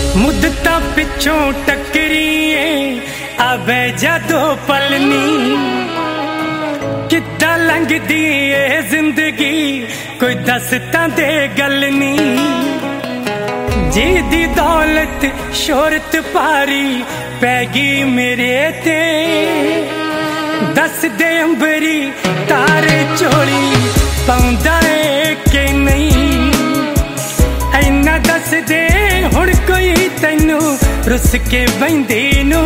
मुद्दता पिछों टकरीए आवे जदों पलनी किद्दां लंघदी ए जिंदगी कोई दस तां दे गल नी जी दी दौलत शोहरत पारी पैगी मेरे ते दस दे अंबरी तारे चोली पाउंदा है कि नहीं इन्ना दस दे हुण कोई तैनू रुस के बंदी नू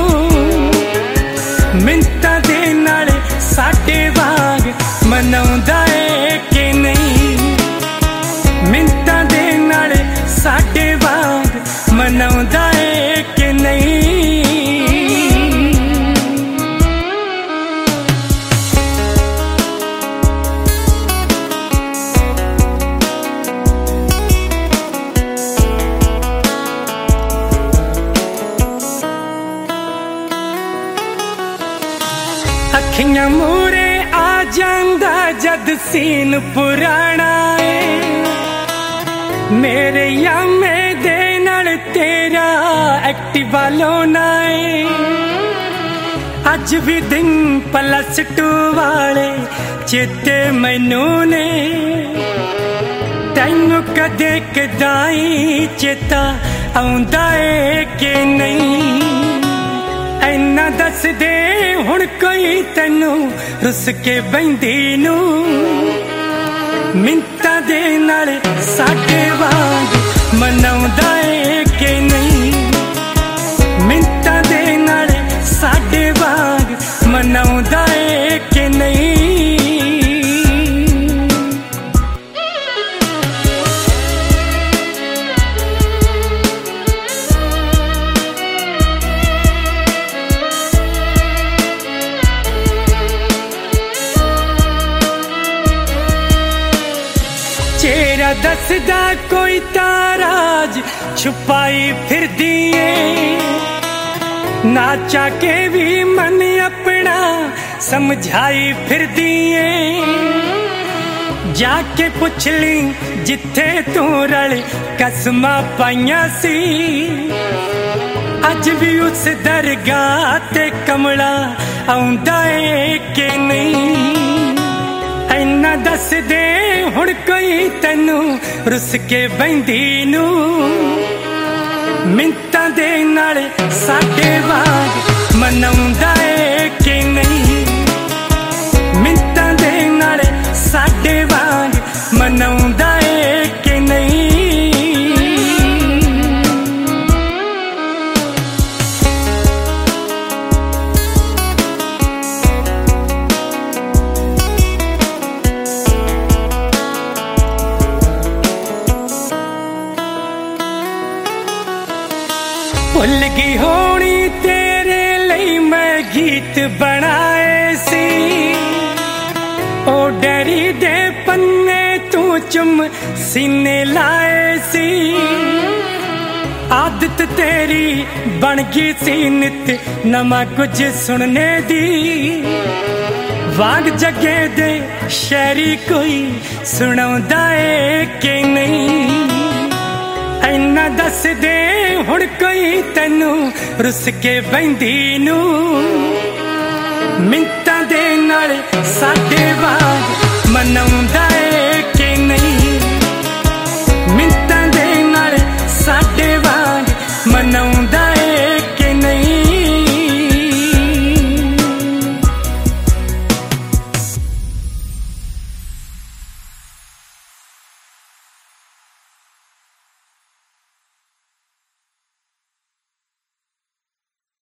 मिंता दे नाल साडे वांग मनाउंदा है कि नहीं मिंता दे नाल साडे वांग मनाउंदा है कि नहीं अखियां मूरे आ जांदा जद सीन पुराना है मेरे यामे दे नाल तेरा एक्टिवा लोना है अज भी दिन +2 वाले चेते मैनू ने तैनू कदे कदाई चेता आउंदा है कि नहीं इन्ना दस दे हुण कोई तैनू रुस के बंदी नू मिंता दे नाल साडे वांग मनाउंदा है कि नहीं मिंता दे नाल साडे वांग मनाउंदा है कि नहीं चेहरा दसदा कोई ताराज छुपाई फिर दिए ना चाके भी मन अपना समझाई फिर दिए जाके पुछ ली जिथे तू रल कसमां पाइयां सी अज भी उस दरगाह ते कमला आउंदा है कि नहीं इन्ना दस दे हुण कोई तैनू रुस के बंदी नू मिंता दे नाल साडे वांग मनाउंदा है कि नहीं मिंता दे नाल साडे वांग मनाउंदा है कि नहीं भुल गई होनी तेरे लिए मैं गीत बनाए सी ओ डैरी दे पन्ने तू चुम सीने लाए सी आदत तेरी बन गई सी नित नमा कुछ सुनने दी वाग जगे दे शायरी कोई सुनाउंदा है कि नहीं इन्ना दस दे हुण कोई तैनू रुस के बंदी नू मिंता दे नाल साडे